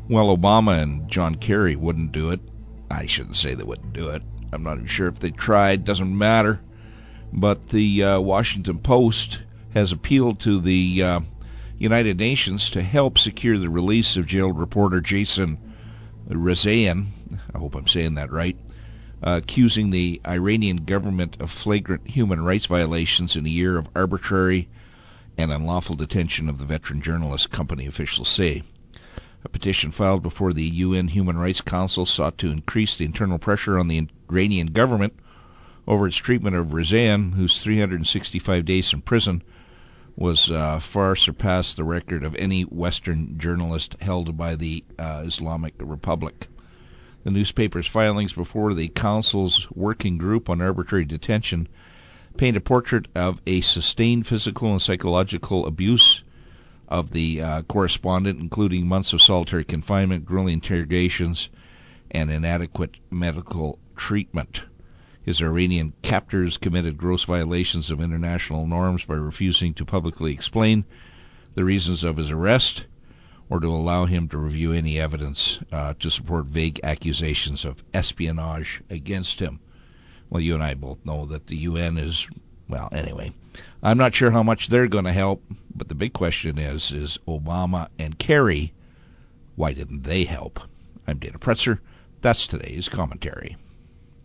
Well, Obama and John Kerry wouldn't do it. I shouldn't say they wouldn't do it. I'm not even sure if they tried. Doesn't matter. But the Washington Post has appealed to the United Nations to help secure the release of jailed reporter Jason Rezaian, I hope I'm saying that right, accusing the Iranian government of flagrant human rights violations in a year of arbitrary and unlawful detention of the veteran journalist, company officials say. A petition filed before the UN Human Rights Council sought to increase the internal pressure on the Iranian government over its treatment of Rezaian, whose 365 days in prison was far surpassed the record of any Western journalist held by the Islamic Republic. The newspaper's filings before the Council's Working Group on Arbitrary Detention paint a portrait of a sustained physical and psychological abuse of the correspondent, including months of solitary confinement, grueling interrogations, and inadequate medical treatment. His Iranian captors committed gross violations of international norms by refusing to publicly explain the reasons of his arrest or to allow him to review any evidence to support vague accusations of espionage against him. Well, you and I both know that the UN is, well, anyway, I'm not sure how much they're going to help, but the big question is Obama and Kerry, why didn't they help? I'm Dana Pretzer. That's today's commentary.